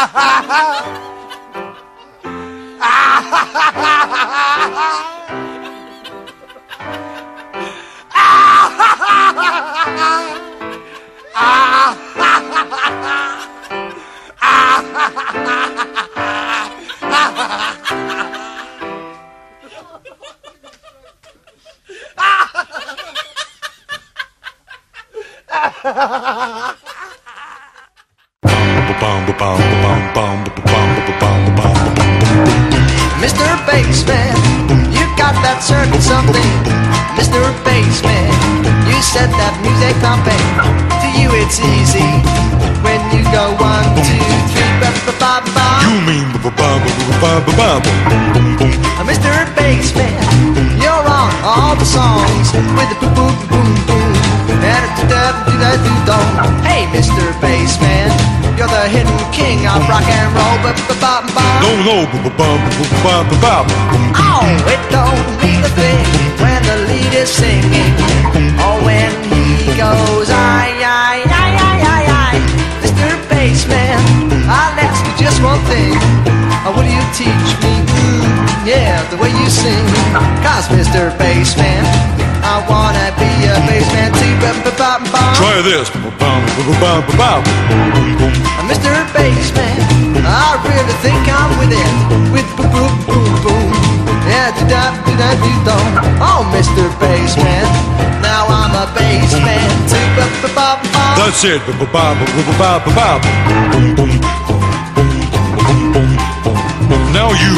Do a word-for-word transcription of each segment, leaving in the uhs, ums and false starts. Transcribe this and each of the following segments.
Mister Bassman, you got that certain something. Mister Bassman, you set that music pumping. To you it's easy when you go one, two, three, ba ba ba ba. You mean ba ba ba ba ba ba ba boom boom. Mister Bassman, you're on all the songs with the boom boom boom boom. And do that do that do don't. Hey, Mister Bassman, you're the hidden king of rock and roll. Ba ba ba ba. No no ba ba ba ba ba ba ba. Oh, it don't mean a thing when the lead is singing, or when he goes ay ay ay ay ay ay. Mister Bassman, I'll ask you just one thing. Uh, will you teach me? Mm, yeah, the way you sing. Cause Mister Bassman, I wanna be a bassman too. Ba ba ba ba. Try this. Ba ba ba ba ba ba boom boom. Uh, Mister Bassman, I really think I'm with it. With boom boom boom boom. Yeah, do da do da do don't. Oh, Mister Bassman, now I'm a bassman too. Ba ba ba ba. That's it. Ba ba ba ba ba ba ba boom boom boom boom boom boom. Now you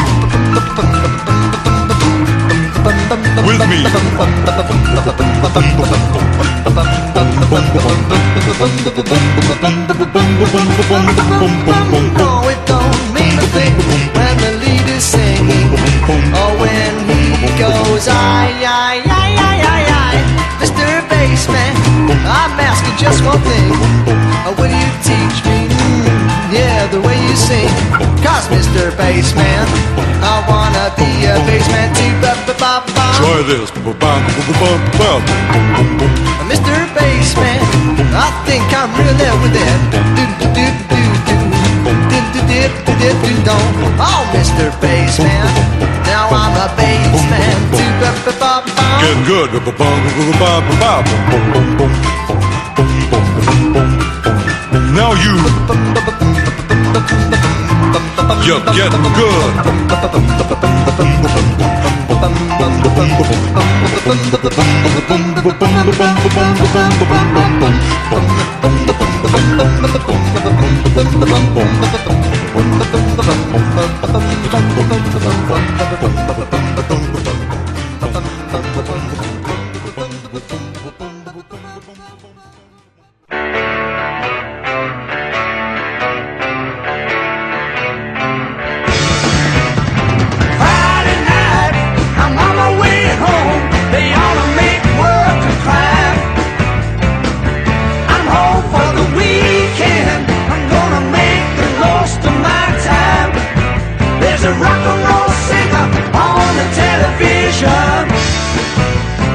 with me. Oh, it don't mean a thing when the lead is singing, or when he goes ay ay ay ay ay ay. Mister Bassman, I'm asking just one thing. Uh, will you teach me? Mm, yeah, the way you sing. Cause Mister Bassman, I wanna be a bassman too. Ba ba ba ba. Try this. Ba ba ba ba ba ba boom boom. Mister Bassman, I think I'm really with it. Do do do do do do do do do do do don't. Oh, Mister Bassman, now I'm a bassman too. Ba ba ba ba. Getting good. Ba ba ba ba ba ba boom boom boom boom boom boom. Now you you're getting good. There's a rock and roll singer on the television.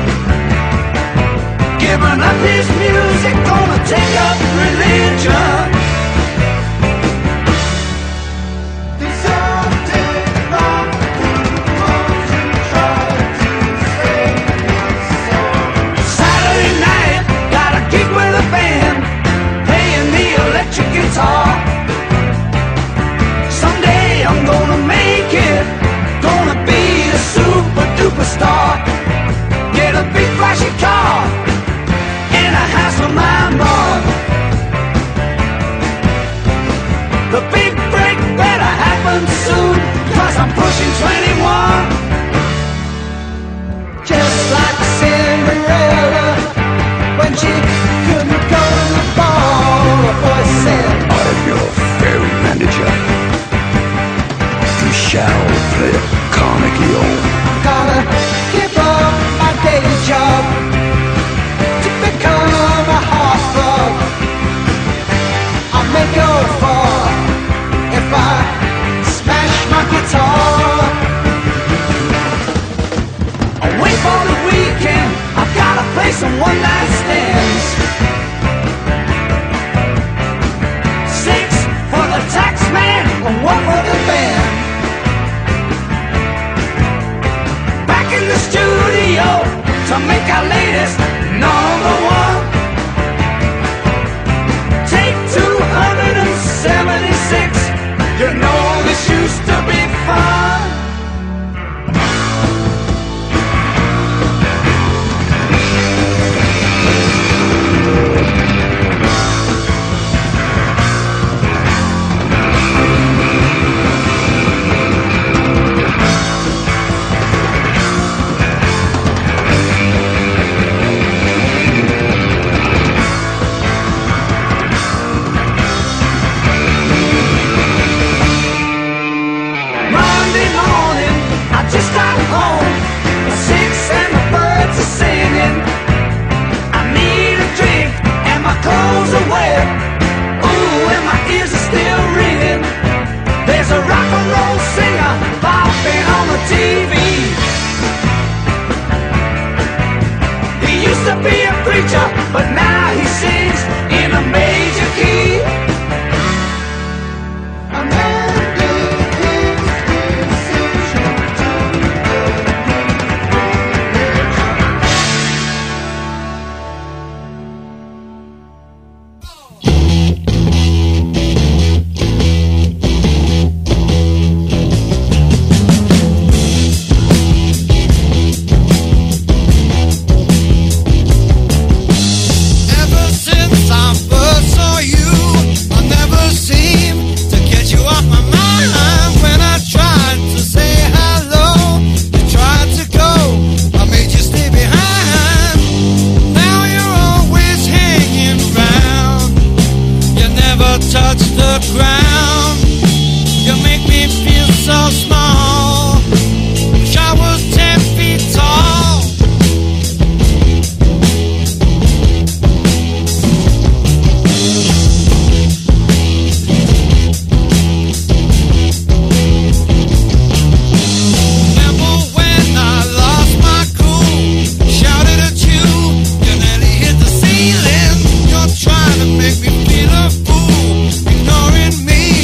preacher, but now he sings in a major key. A man did his decision to touch the ground. You make me feel so small. Wish I was ten feet tall. Remember when I lost my cool? Shouted at you, you nearly hit the ceiling. You're trying to make me feel a fool, ignoring me.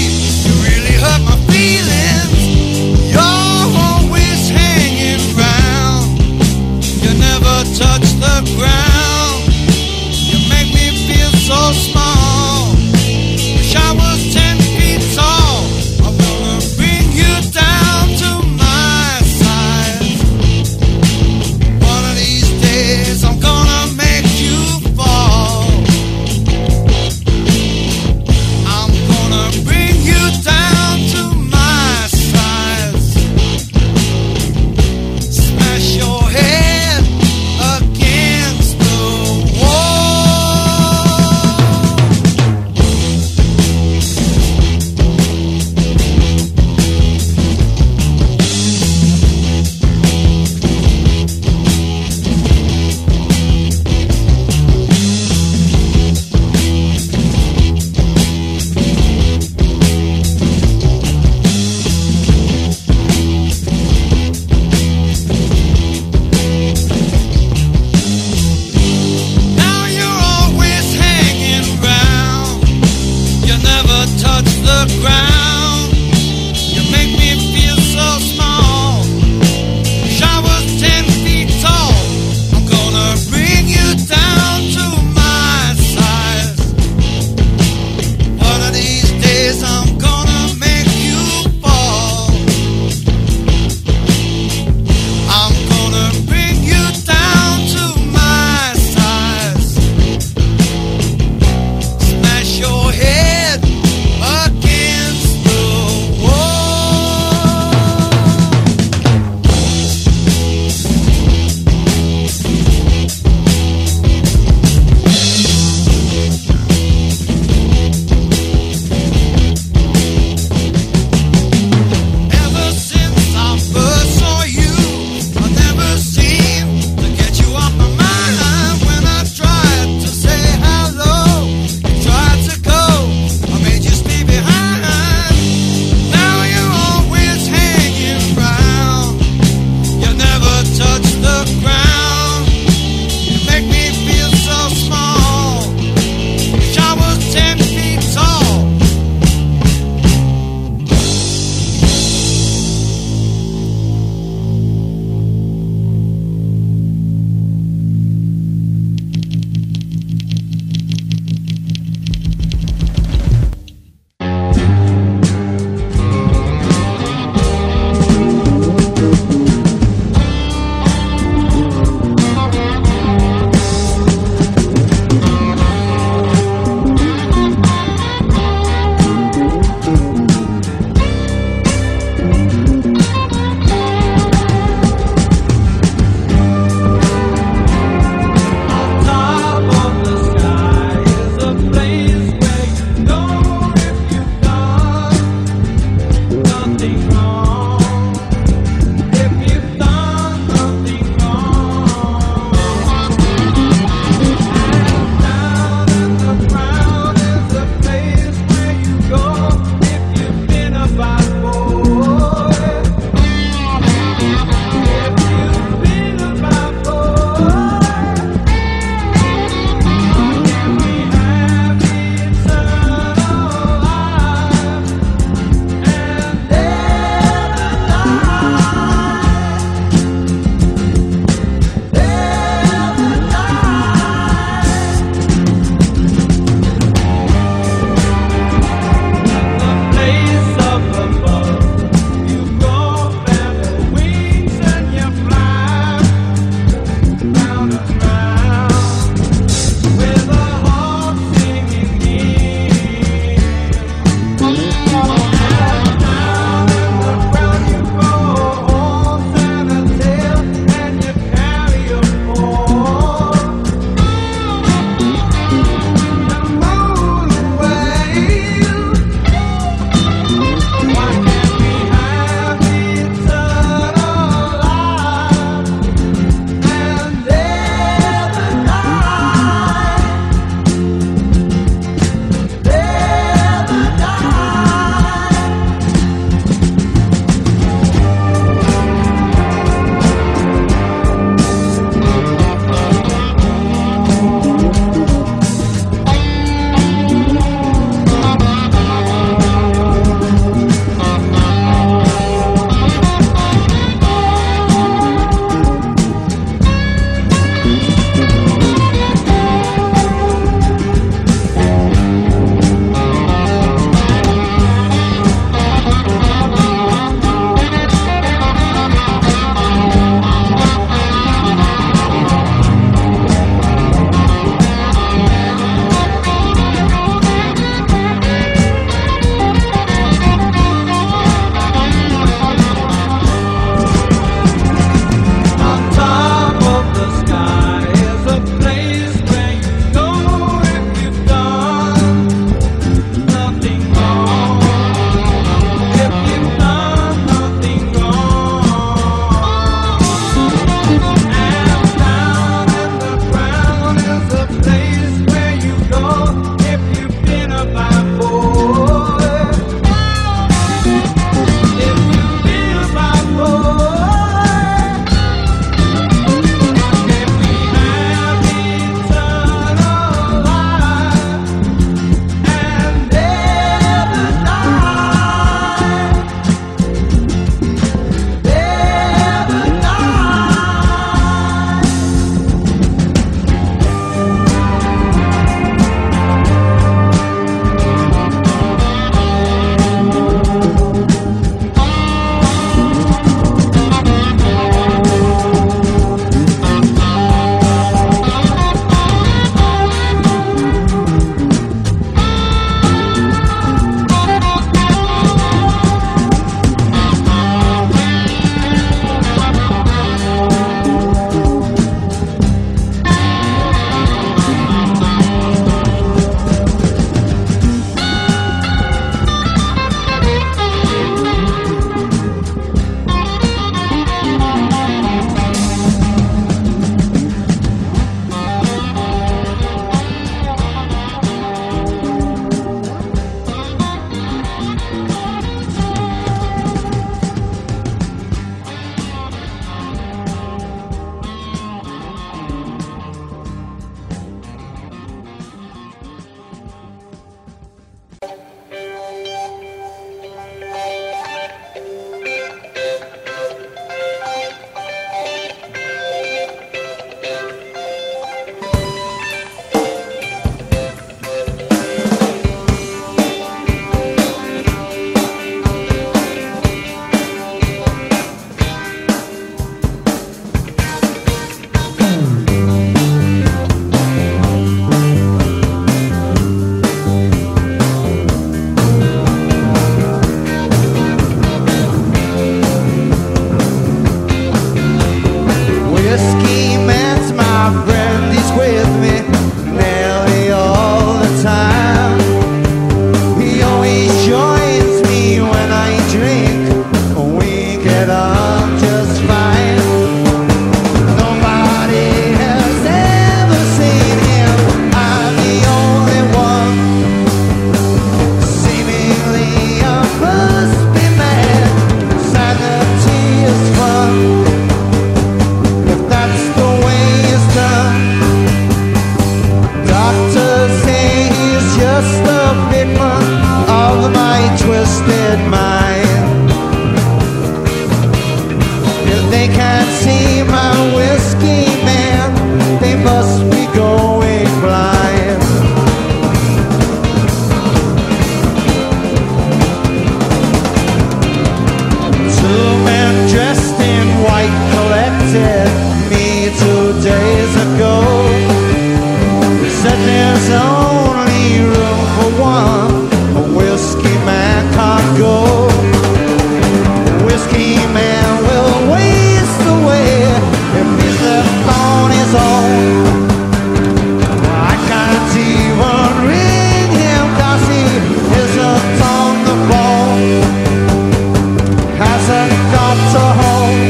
mine. If they can't see my whiskey man, they must be going blind. Two men dressed in white collected me two days ago. They said there's only room for one, a whiskey man can't go. Whiskey man will waste away if he's left on his own. I can't even ring him 'cause he isn't on the phone. Hasn't got a home.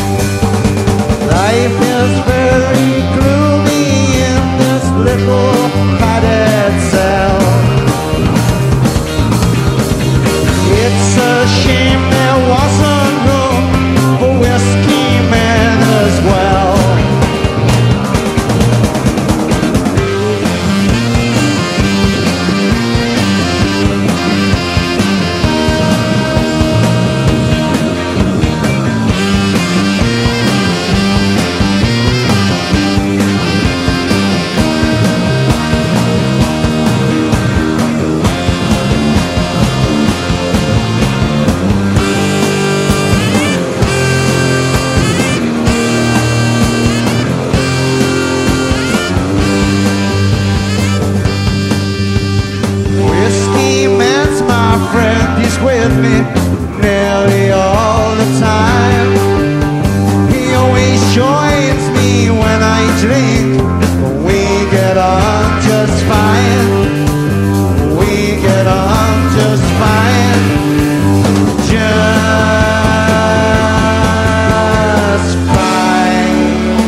Life is very gloomy in this little padded cell. It's a shame there wasn't room for whiskey man as well. Whiskey man's my friend, he's with me nearly all the time. He always joins me when I drink, we get on just fine. We get on just fine. Just fine.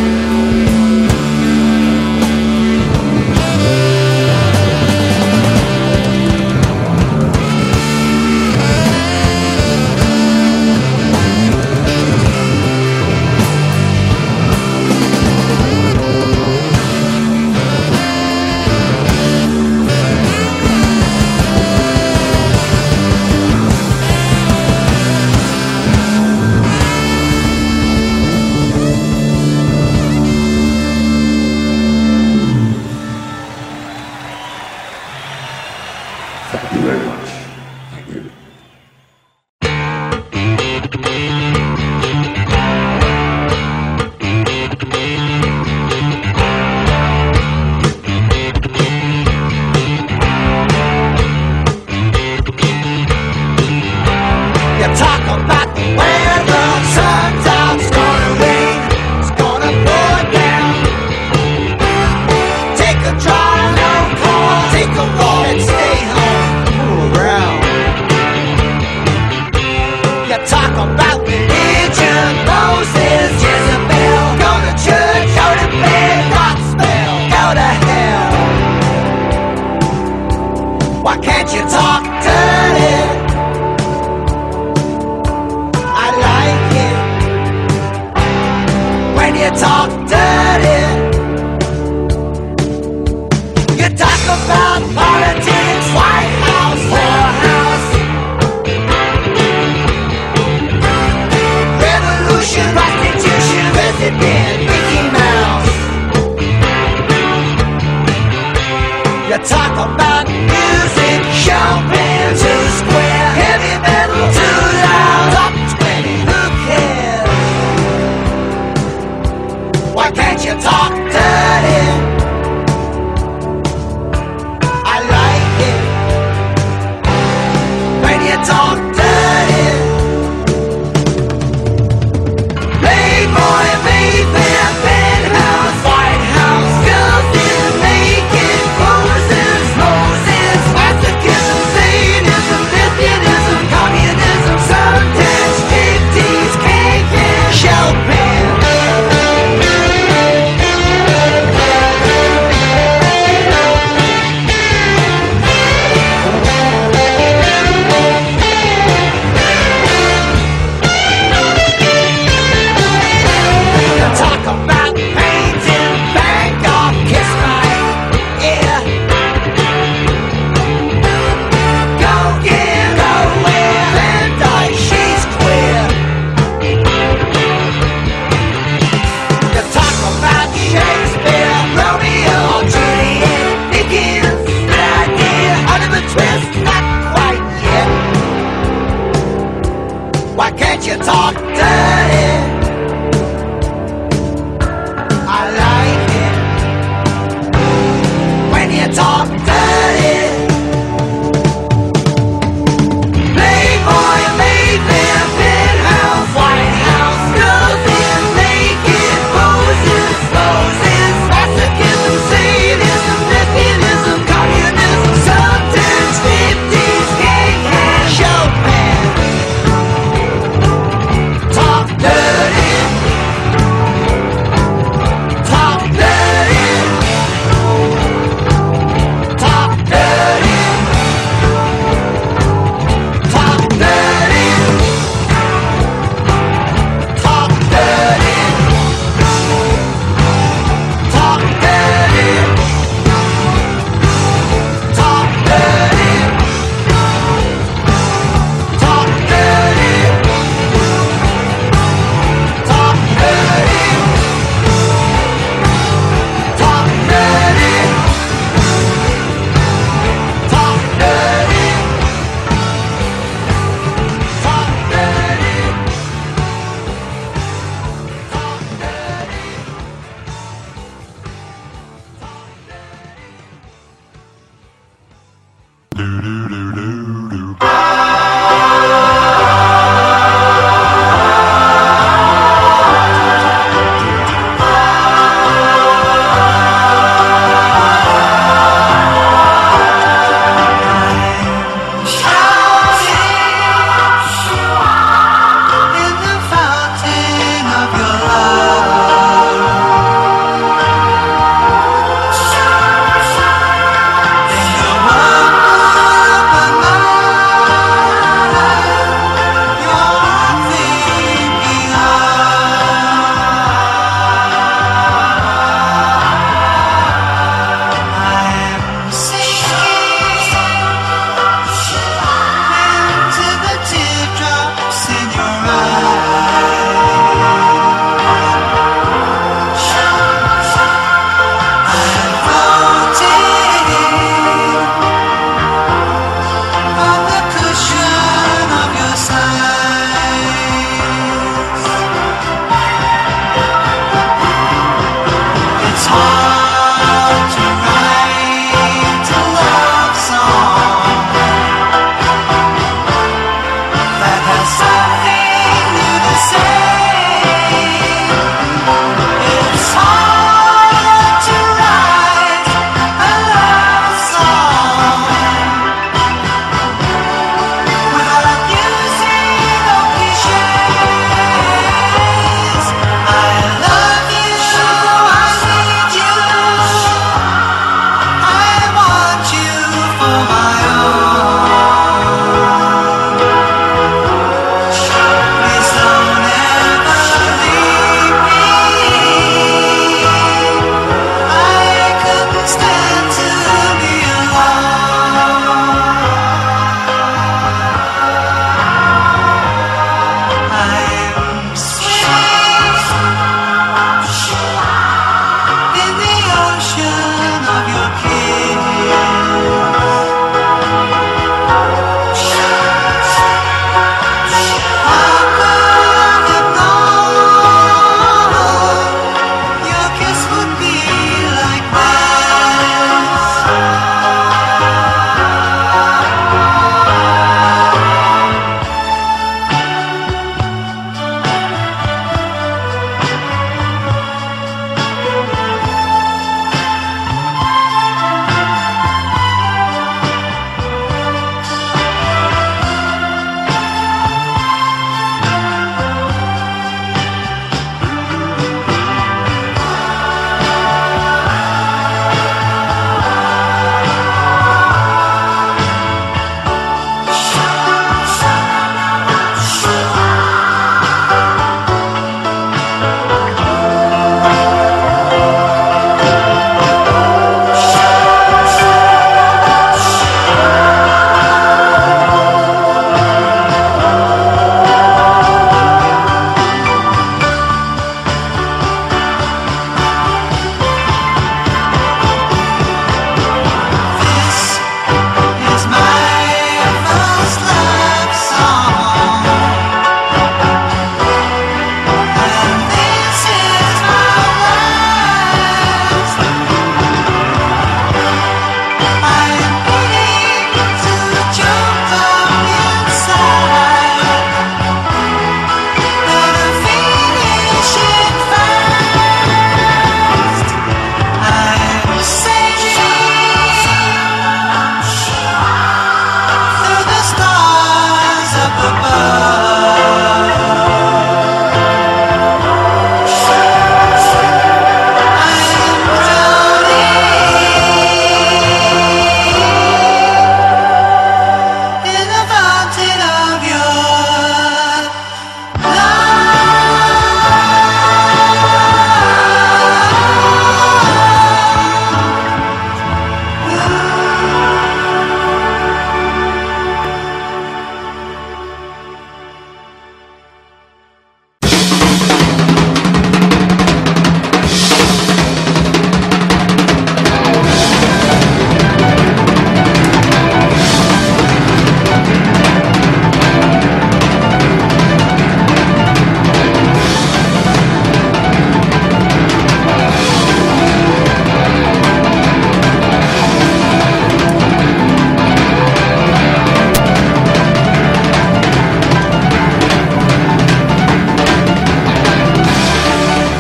Thank you very much. Thank you. You talk about the weather, sun's out, it's gonna rain, it's gonna pour down. Take a drive, long car, take a walk and stay home, cool around. You talk about religion, Moses, Jezebel, go to church, go to bed, God spell, go to hell. Why can't you talk dirty? You talk dirty. You talk about politics, White House, whorehouse, revolution, prostitution, resident, Mickey Mouse. You talk about music, Chopin, two square, heavy metal, too loud, top twenty, who cares? Why can't you talk dirty? I like it when you talk dirty. Playboy, Mayfair, penthouse, White House, girls in naked poses, Moses, masochism, Satan. twist, not quite yet. Why can't you talk dirty? I like it when you talk dirty. Playboy, Mayfair, penthouse, White House, girls in naked poses, roses, masochism, sadism, lesbianism, communism, substance, fifty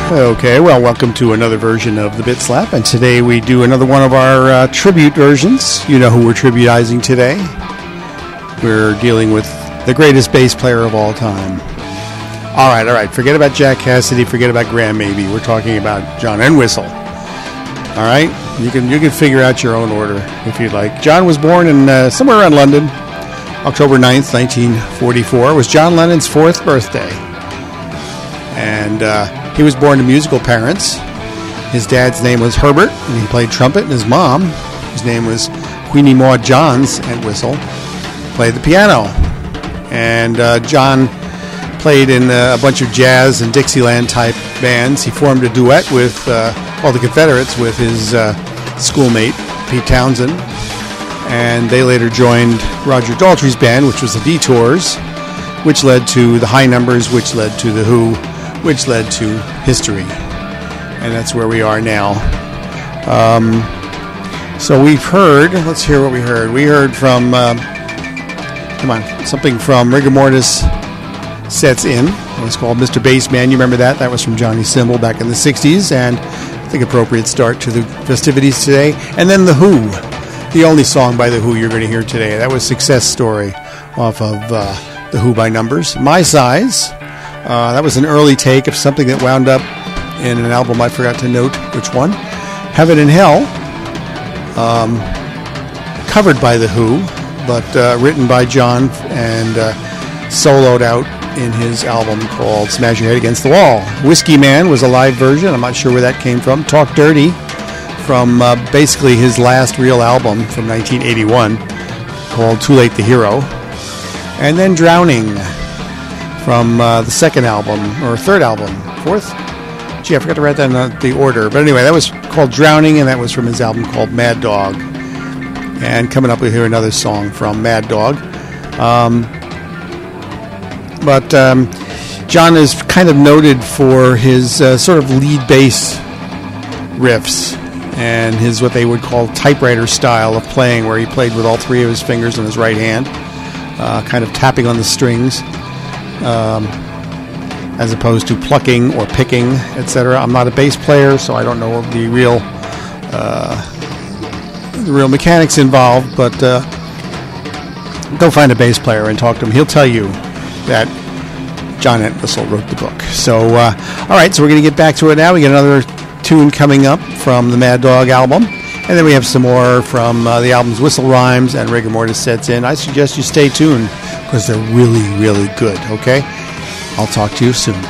Okay, well, welcome to another version of the Bit Slap, and today we do another one of our uh, tribute versions. You know who we're tributizing today. We're dealing with the greatest bass player of all time. All right, all right, forget about Jack Cassidy, forget about Graham Maybe. We're talking about John Entwistle. All right, you can you can figure out your own order if you'd like. John was born in uh, somewhere around London, October ninth, nineteen forty-four. It was John Lennon's fourth birthday. And uh, he was born to musical parents. His dad's name was Herbert, and he played trumpet. And his mom, whose name was Queenie Maud Johns Entwistle, played the piano. And uh, John played in uh, a bunch of jazz and Dixieland-type bands. He formed a duet with, uh, well, the Confederates, with his uh, schoolmate, Pete Townsend. And they later joined Roger Daltrey's band, which was the Detours, which led to the High Numbers, which led to the Who, which led to history. And that's where we are now. Um, so we've heard, let's hear what we heard. We heard from, uh, come on, something from Rigor Mortis Sets In. It was called Mister Bassman. You remember that? That was from Johnny Cymbal back in the sixties, and I think appropriate start to the festivities today. And then The Who, the only song by The Who you're going to hear today. That was Success Story off of uh, The Who by Numbers. My Size. Uh, that was an early take of something that wound up in an album I forgot to note which one. Heaven and Hell, um, covered by The Who, but uh, written by John and uh, soloed out in his album called Smash Your Head Against the Wall. Whiskey Man was a live version. I'm not sure where that came from. Talk Dirty, from uh, basically his last real album from nineteen eighty-one called Too Late the Hero. And then Drowning, from uh, the second album, or third album, fourth? Gee, I forgot to write that in the order. But anyway, that was called Drowning, and that was from his album called Mad Dog. And coming up, we'll hear another song from Mad Dog. Um, but um, John is kind of noted for his uh, sort of lead bass riffs and his what they would call typewriter style of playing, where he played with all three of his fingers on his right hand, uh, kind of tapping on the strings. Um, as opposed to plucking or picking, et cetera. I'm not a bass player, so I don't know the real uh, the real mechanics involved, but uh, go find a bass player and talk to him. He'll tell you that John Entwistle wrote the book. So, uh, all right, so we're going to get back to it now. We got another tune coming up from the Mad Dog album, and then we have some more from uh, the albums Whistle Rhymes and Rigor Mortis Sets In. I suggest you stay tuned, because they're really, really good, okay? I'll talk to you soon.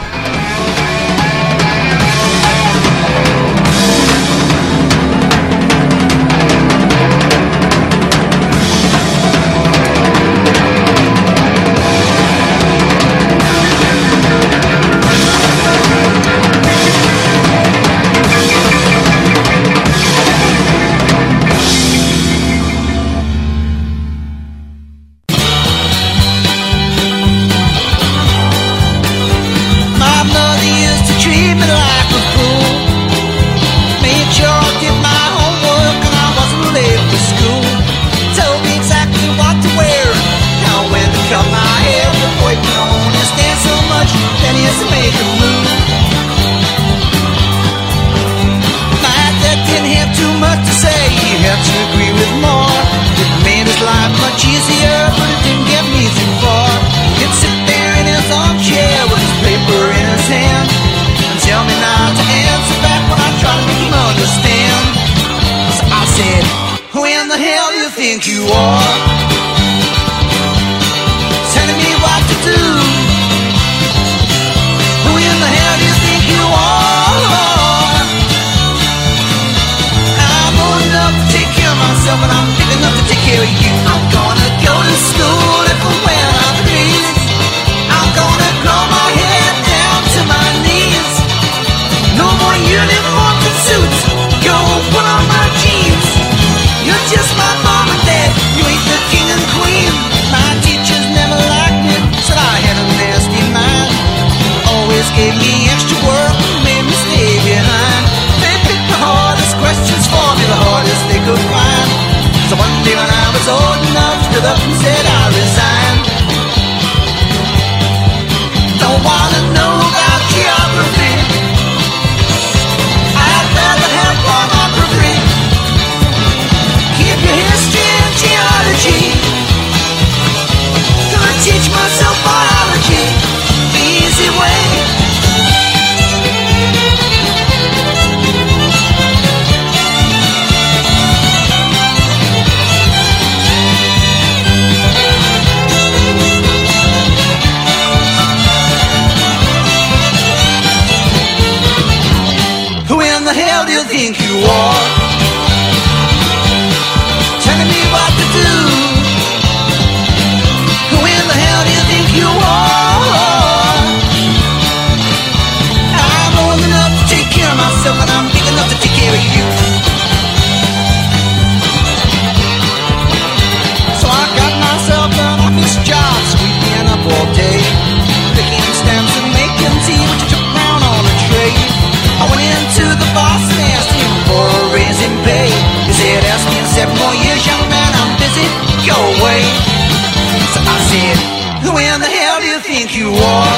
your way. So I said, who in the hell do you think you are?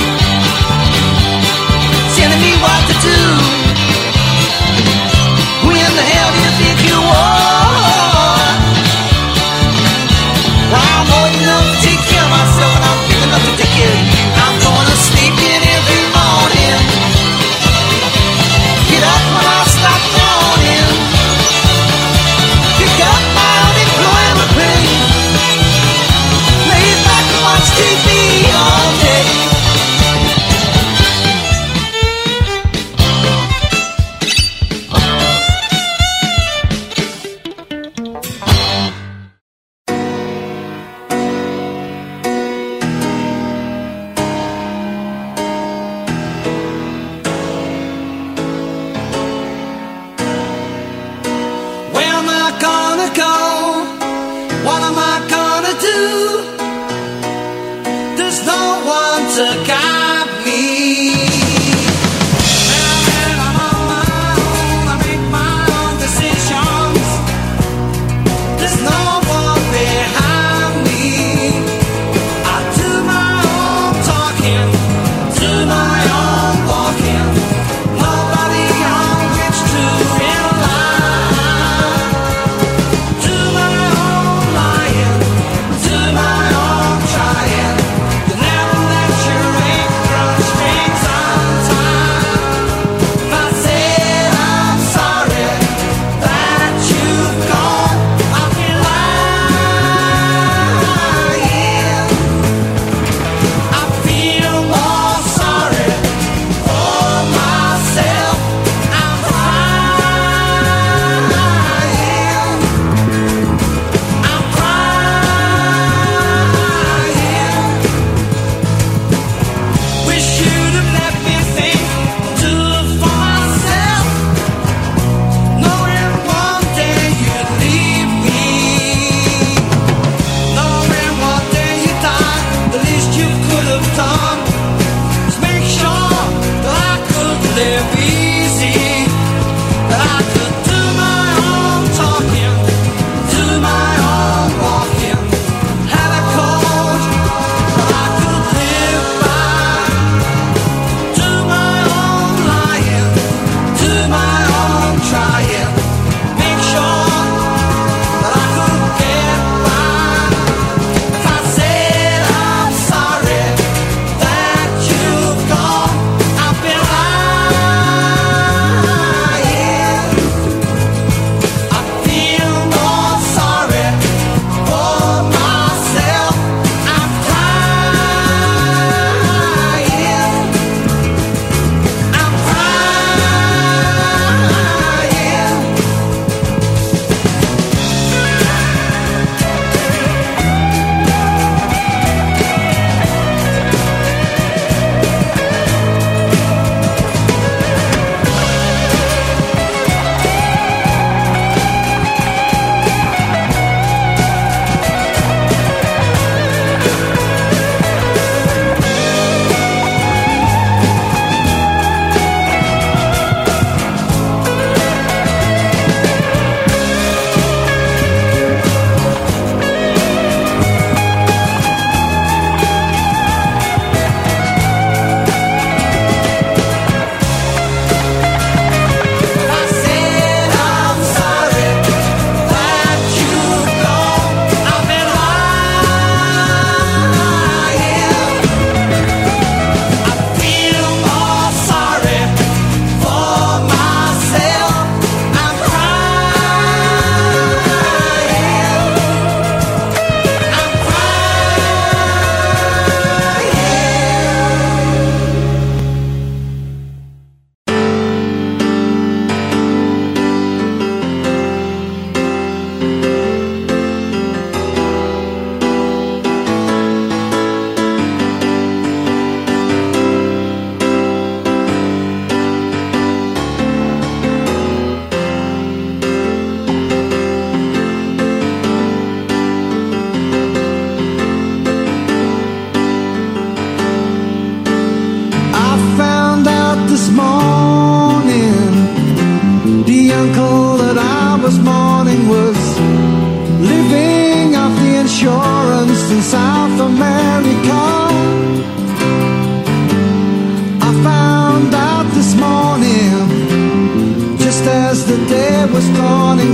Telling me what to do. Who in the hell do you think you are? Well, I'm old enough to take care of myself, and I'm big enough to take care of you. I'm gonna sleep in every morning. Get up when I stop yawning. Pick up my unemployment pay. Lay back and watch T V all day. Where am I gonna go? What am I gonna do? There's no one to guide me. And I'm on my own, I make my own decisions. There's no one behind me. I do my own talking, do my own walking. Nobody on which to rely. Do my own lying, do my own trying. You never let your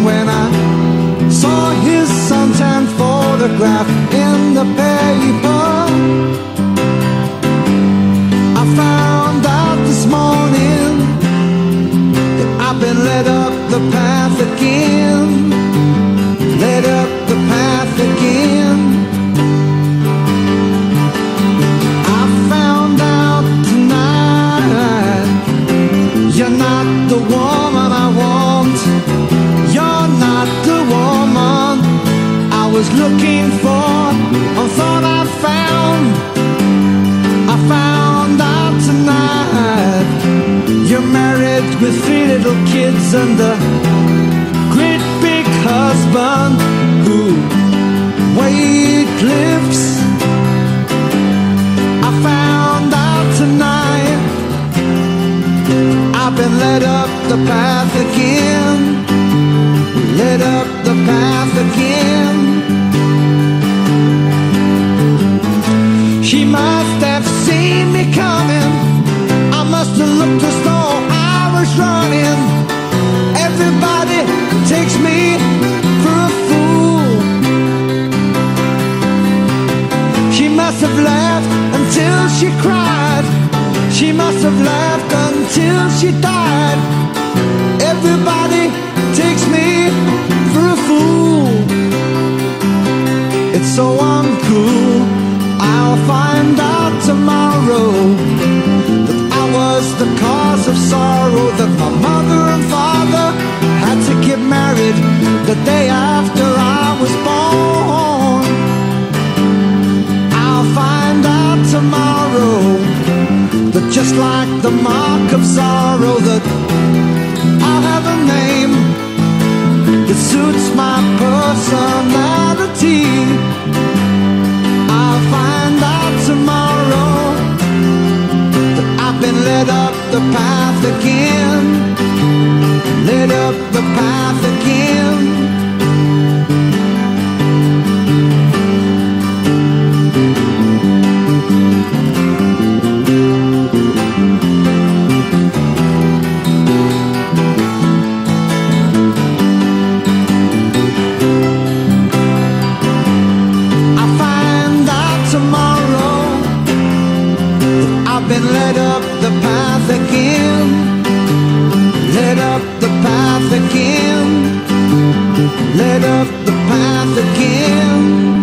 when I saw his suntan photograph in the paper. I found out this morning that I've been led up the path again, led up the path again. I found out tonight you're not the woman I want. You're not the woman I was looking for. I thought I found, I found out tonight you're married with three little kids and a great big husband who weight lifts. I found out tonight I've been led up the path again, led up the path again. She must have seen me coming. I must have looked as though I was running. Everybody takes me for a fool. She must have laughed until she cried. She must have laughed until she died. Everybody takes me for a fool. It's so uncool. I'll find out tomorrow that I was the cause of sorrow, that my mother and father had to get married the day after I was born. I'll find out tomorrow that just like the mark of sorrow, that I'll have a name that suits my personality. I'll find out tomorrow that I've been led up the path again, led up the path again. Been led up the path again, led up the path again, led up the path again.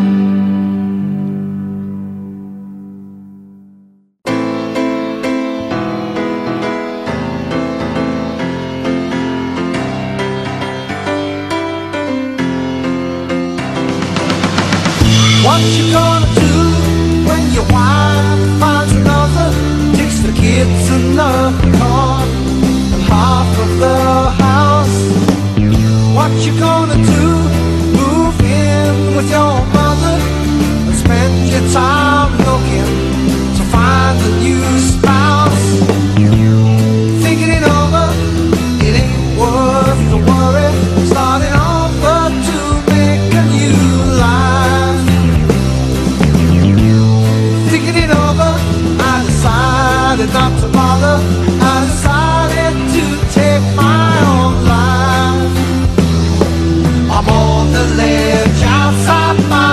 What you gonna do when your wife finds another? The kids in the car, half of the house. What you gonna do? Move in with your mother and spend your time looking to find a new spouse. Thinking it over, it ain't worth the worry. Starting over to make a new life. Thinking it over, I decided not to bother. I decided to take my own life. I'm on the ledge outside my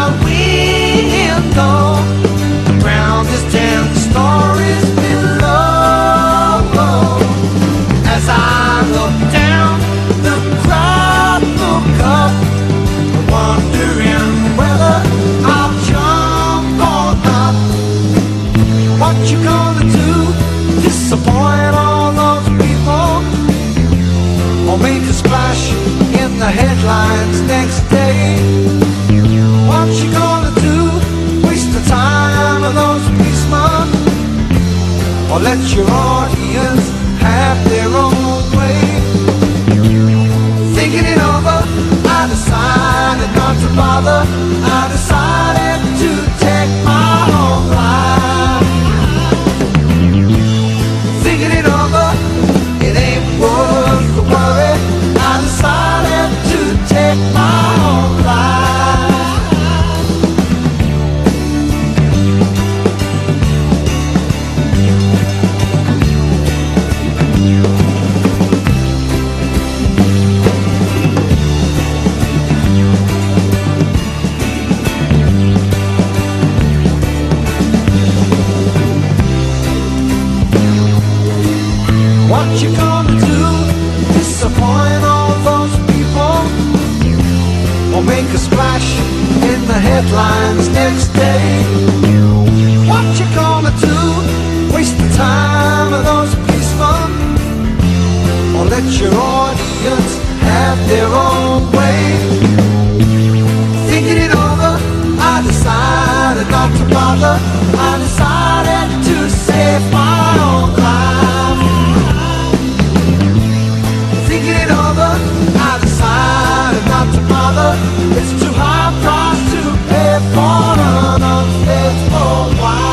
lines next day. What you gonna do? Waste the time of those policemen, or let your audience have their own way? Thinking it over, I decided not to bother. I decided to save my own life. Thinking it over, I decided not to bother. It's too high a price to pay for an unfaithful wife.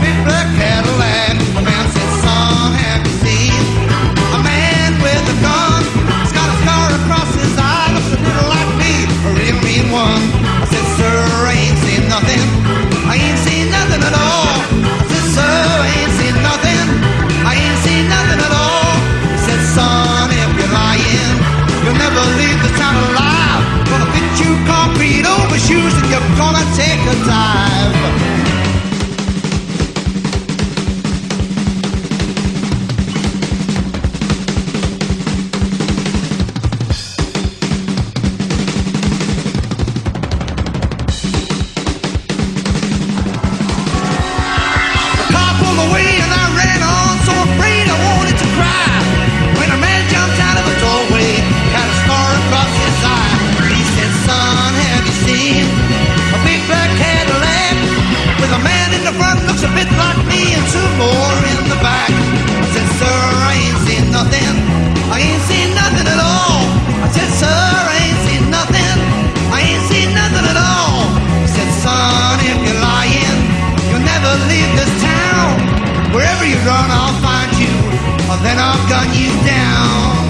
Cadillac, a man said, son, have you seen a man with a gun? dive. The car pulled away and I ran on, so afraid I wanted to cry. When a man jumped out of a doorway, had a scar across his eye. He said, son, have you seen a big black Cadillac with a man in the front looks a bit like me and two more in the back? I said, sir, I ain't seen nothing. I ain't seen nothing at all. I said, sir, I ain't seen nothing. I ain't seen nothing at all. He said, son, if you're lying, you'll never leave this town. Wherever you run, I'll find you, or then I'll gun you down.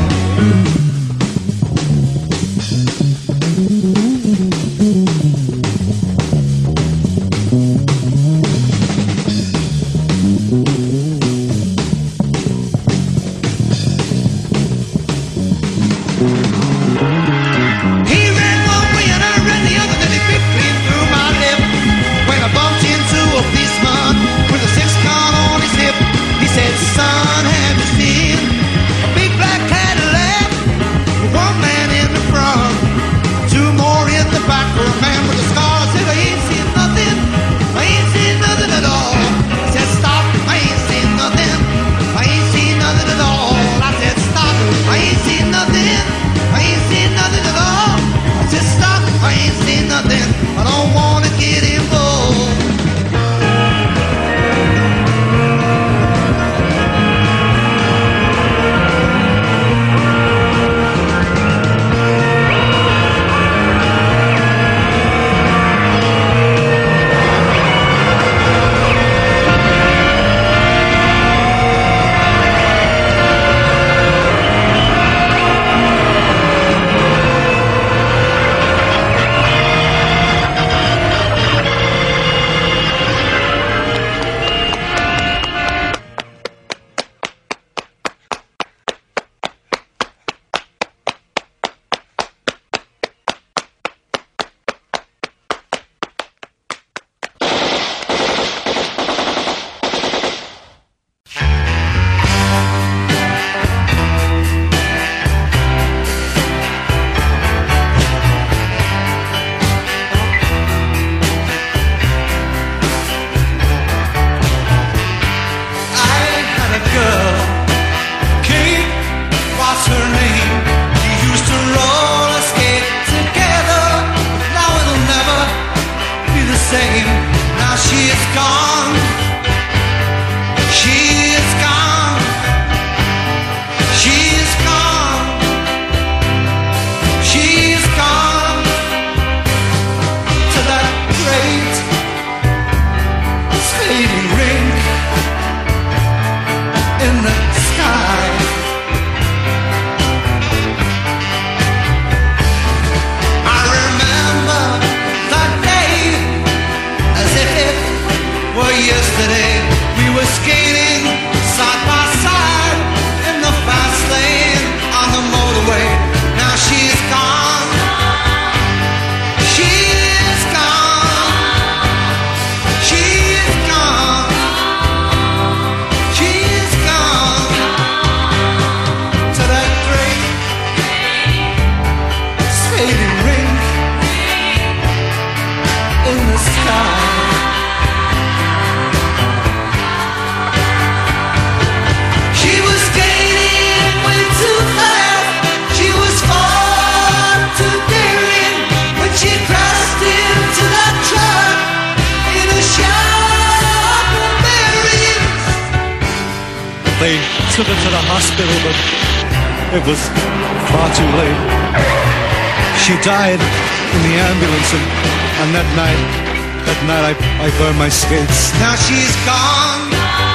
He ran one way and I ran the other, then he bit me through my lip. When I bumped into a policeman with a six gun on his hip, he said, son, have you seen a big black Cadillac with one man in the front, two more in the back? For a man with a scar, I said, I ain't seen nothing. I ain't seen nothing at all. I said, stop, I ain't seen nothing. I ain't seen nothing at all. I said, stop, I ain't seen nothing. I ain't seen nothing at all. I said, stop, I ain't seen nothing. I don't wanna get involved. They took her to the hospital, but it was far too late. She died in the ambulance, and, and that night, that night I, I burned my skates. Now she's gone.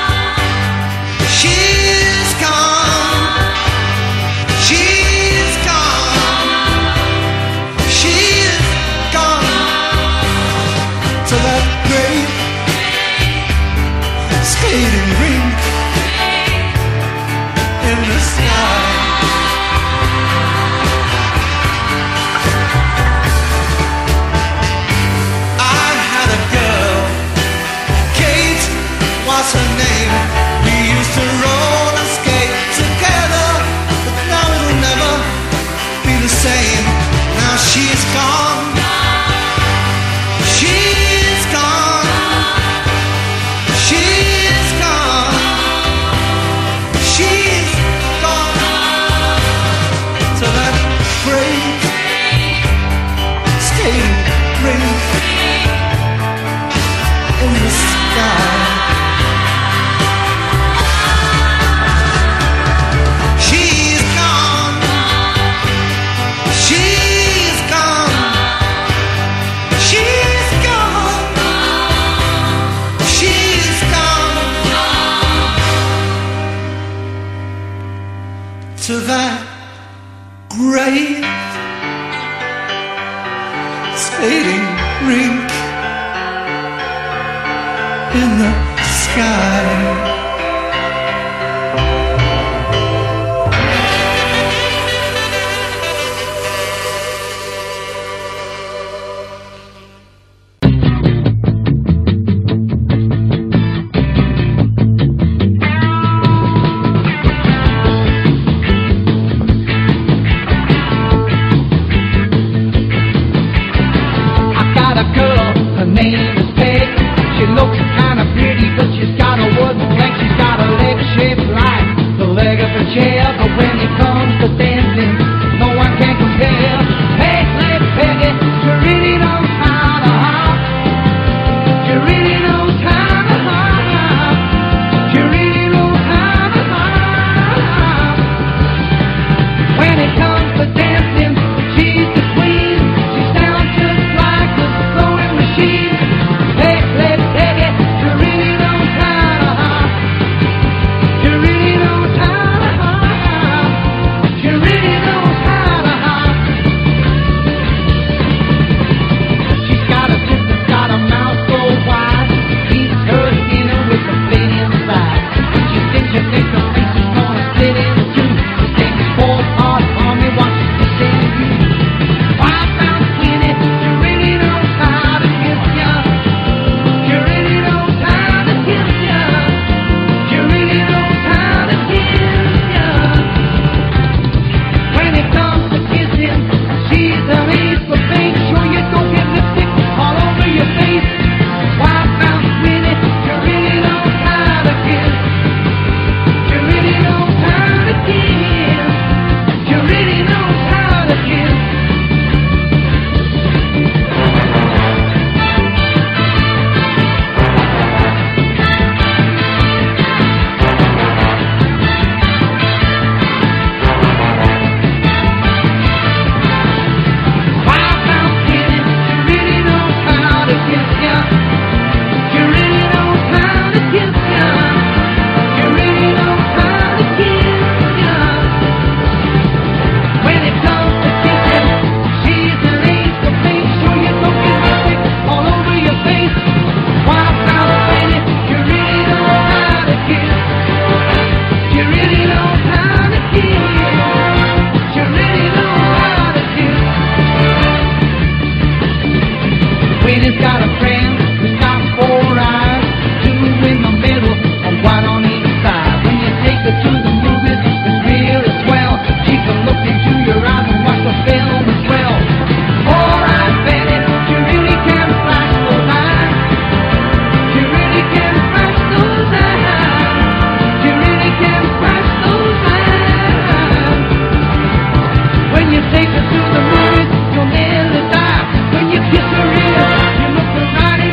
She's gone. She's gone. She's gone to that great skating rink in the sky. I had a girl. to that great skating rink in the sky. Take her to the movies, you'll nearly die. When you kiss her ear, you look her right in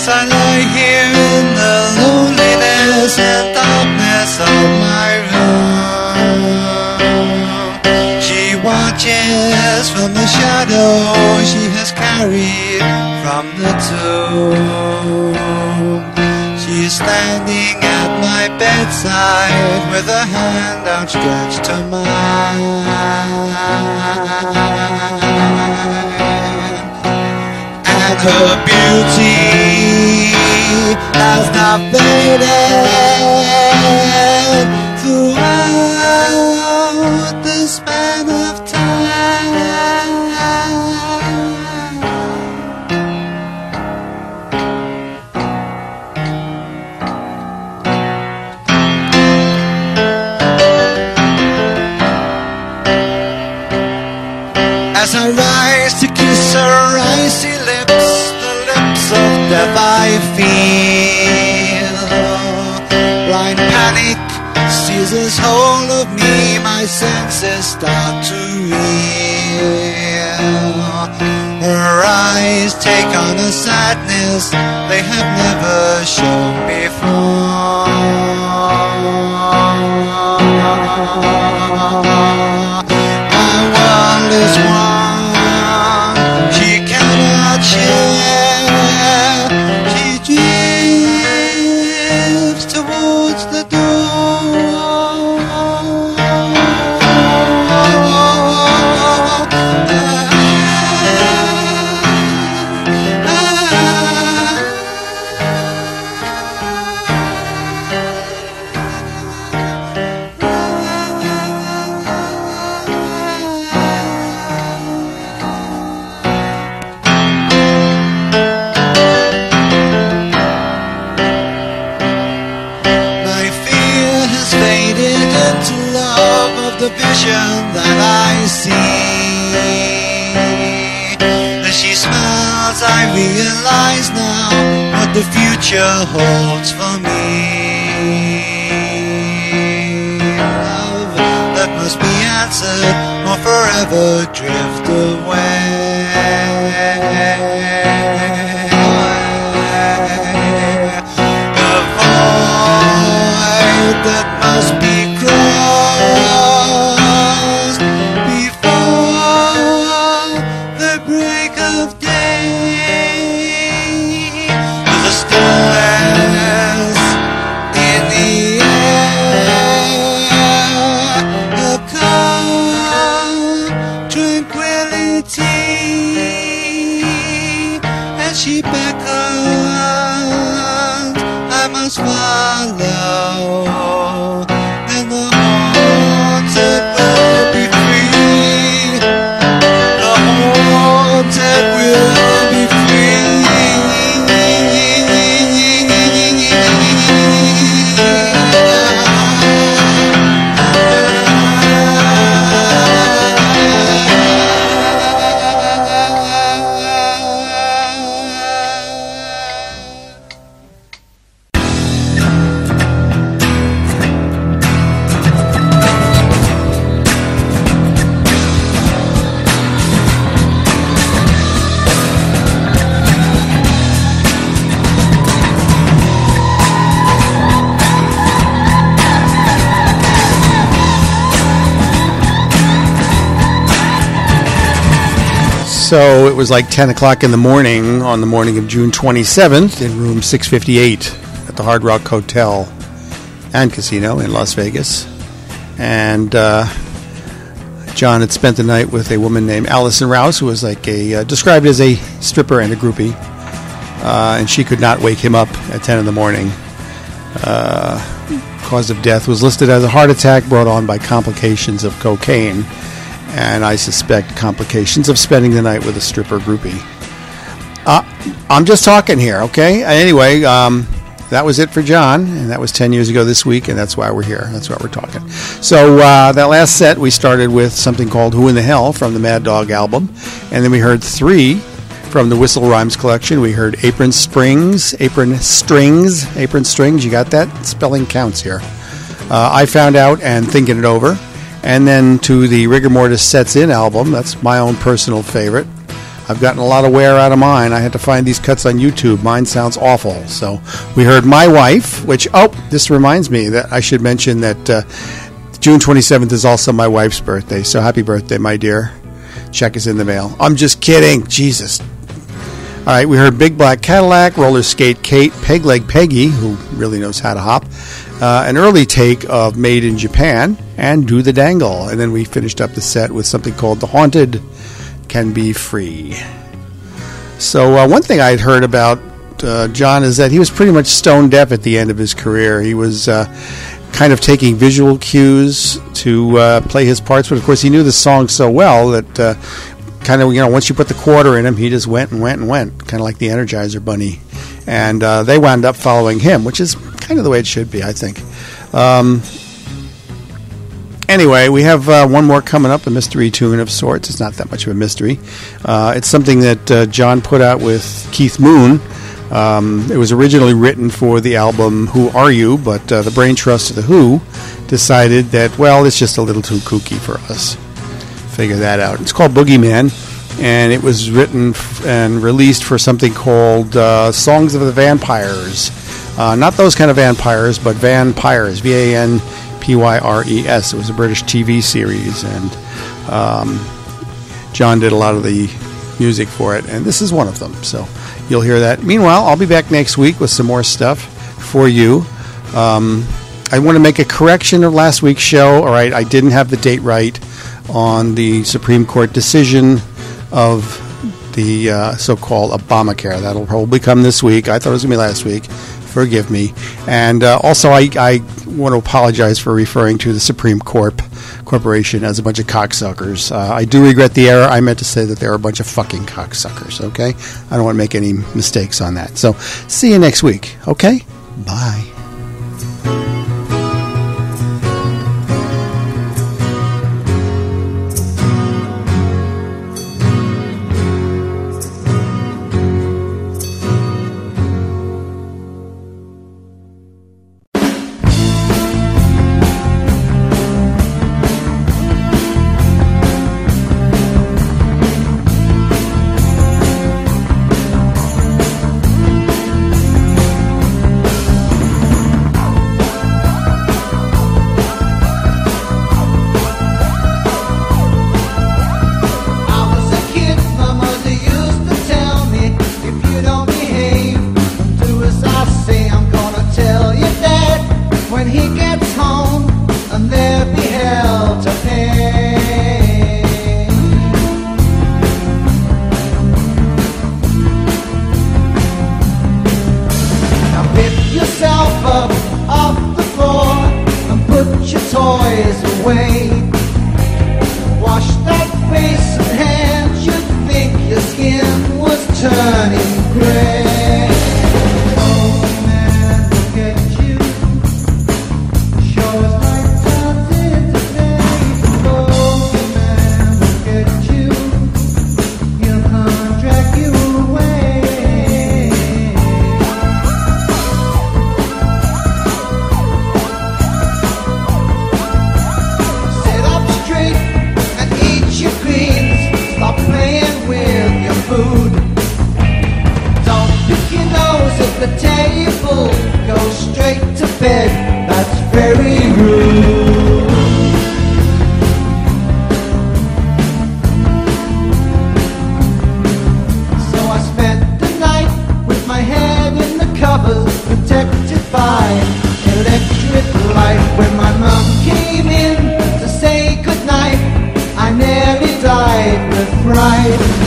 As I lie here in the loneliness and darkness of my room, she watches from the shadow she has carried from the tomb. She's standing at my bedside with a hand outstretched to mine, and her beauty has not faded throughout the span of time. As I rise to kiss her icy lips, the lips of death I feel, blind panic seizes hold of me, my senses start to reel. Her eyes take on a sadness they have never shown before. My world is one she cannot share. She drifts towards the door. The vision that I see, as she smiles I realize now what the future holds for me. Love that must be answered or forever drift away. A void that must be crossed follow, and the haunted will be free. The haunted will be So it was like ten o'clock in the morning on the morning of June twenty-seventh in room six fifty-eight at the Hard Rock Hotel and Casino in Las Vegas. And uh, John had spent the night with a woman named Allison Rouse, who was like a uh, described as a stripper and a groupie. Uh, and she could not wake him up at ten in the morning. Uh, cause of death was listed as a heart attack brought on by complications of cocaine. And I suspect complications of spending the night with a stripper groupie. Uh, I'm just talking here, okay? Anyway, um, that was it for John, and that was ten years ago this week, and that's why we're here. That's why we're talking. So uh, that last set, we started with something called Who in the Hell from the Mad Dog album, and then we heard three from the Whistle Rhymes collection. We heard Apron Strings, Apron Strings, Apron Strings. You got that? Spelling counts here. Uh, I Found Out and Thinking It Over. And then to the Rigor Mortis Sets In album, that's my own personal favorite. I've gotten a lot of wear out of mine. I had to find these cuts on YouTube. Mine sounds awful. So we heard My Wife, which, oh, this reminds me that I should mention that uh, June twenty-seventh is also my wife's birthday. So happy birthday, my dear. Check is in the mail. I'm just kidding. Jesus. All right, we heard Big Black Cadillac, Roller Skate Kate, Peg Leg Peggy, who really knows how to hop, uh, an early take of Made in Japan, and Do the Dangle. And then we finished up the set with something called The Haunted Can Be Free. So uh, one thing I'd heard about uh, John is that he was pretty much stone deaf at the end of his career. He was uh, kind of taking visual cues to uh, play his parts, but of course he knew the song so well that uh, kind of, you know, once you put the quarter in him, he just went and went and went, kind of like the Energizer Bunny. And uh, they wound up following him, which is kind of the way it should be, I think. Um, anyway, we have uh, one more coming up, a mystery tune of sorts. It's not that much of a mystery. Uh, it's something that uh, John put out with Keith Moon. Um, it was originally written for the album Who Are You, but uh, the brain trust of the Who decided that, well, it's just a little too kooky for us. Figure that out. It's called Boogeyman, and it was written f- and released for something called uh, Songs of the Vampires. Uh, not those kind of vampires, but Vampires, V A N P Y R E S. It was a British T V series, and um, John did a lot of the music for it, and this is one of them, so you'll hear that. Meanwhile, I'll be back next week with some more stuff for you. Um, I want to make a correction of last week's show. All right, I didn't have the date right on the Supreme Court decision of the uh, so-called Obamacare. That'll probably come this week. I thought it was going to be last week. Forgive me. And uh, also, I, I want to apologize for referring to the Supreme Corp Corporation as a bunch of cocksuckers. Uh, I do regret the error. I meant to say that they're a bunch of fucking cocksuckers, okay? I don't want to make any mistakes on that. So, see you next week, okay? Bye. Right.